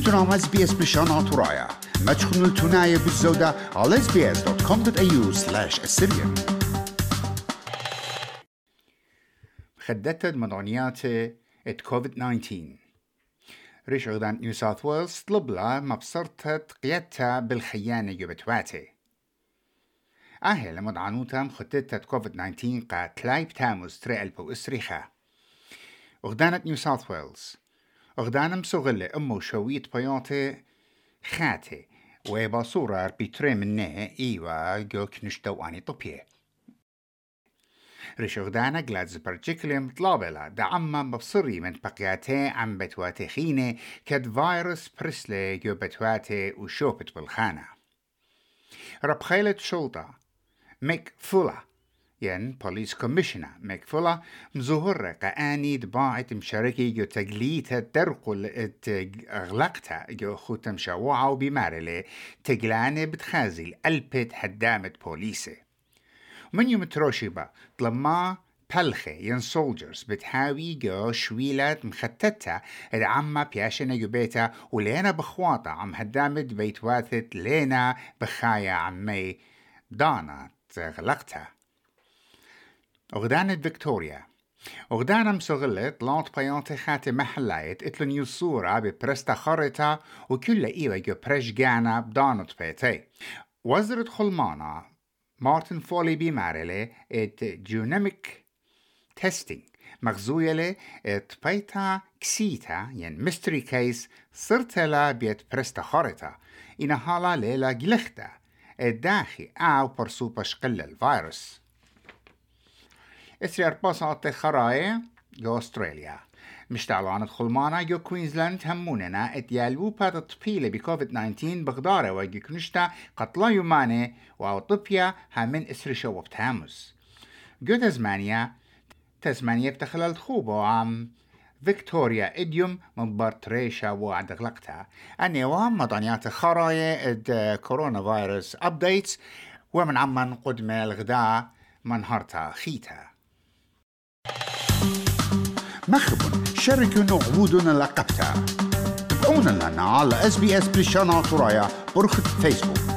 تنام SBS بشانات ورايا ما تخنوا التناية بالزودة على sbs.com.au/Assyrian. خدتت مدعونيات كوفيد-19 ريش غدان نيو ساوث ويلز طلب له مبصرتت قيادتها بالخيانة جبتواتي أهل مدعونوتهم خدتت كوفيد-19 قا تلايب تاموز تريال بو إسريخا غدانت نيو ساوث ويلز غدانم سغلة أمو شويت بياتي خاتي وباصورة بيتري منه إيوا جوك نشتواني طبيه ريش غدانا جلادز برجيكلم طلابلا دعما مبصري من بقياتي عم بتواتي خينة كد فيروس برسلي جو بتواتي وشوبت بالخانة ربخيلة شلطة ميك فولا ين بوليس كوميشنر ميك فولا مزهور قاني دباعت مشاركي جو تقليتها درقل اغلقتها جو خوتم شواعة وبمارلي تقلاني بتخازل ألبت حدامة بوليسي من يوم تروشيبا طلما بلخي ين سولجرز بتحاوي جو شويلات مختتة العامة بياشنا جو بيتا ولينا بخواطة عم هدامت بيت واثت لينا بخايا عمي دانا غلقتها أغدانة فيكتوريا أغدانا مسغلت لانت بيانتي خاتي محلايت اتلن يصورة ببرستا خارطة وكل إيوة جو برشجانا بدانت بيتي وزرت خلمانا مارتن فولي بمارلي ات جينوميك تيستينج مغزوية ات بيتا كسيتا ين ميستري كيس صرتلا بيت برستا خارطة إن حالا ليلا جلختا الداخي أو برسوبة شقل الفيروس إسري أرباسات خراية جو أستراليا مشتعلانة خلمانا جو كوينزلاند هموننا اتيالو بات الطبيلة بكوفيد-19 بغدارة وجو كنشتا قطلا يوماني وعو طبيا همين إسري شواب تاموس جو تزمانيا بتخلال خوبو عام فيكتوريا إديوم من بارتريشا وعد غلقتها أنيوام مضانيات خراية اد كورونا فيروس أبديتس ومن عمان قدم الغداء من هارتا خيتا مخبون شاركونا عبودنا لقبتها تابعونا لنا على SBS بلشانات ورايا برخة فيسبوك.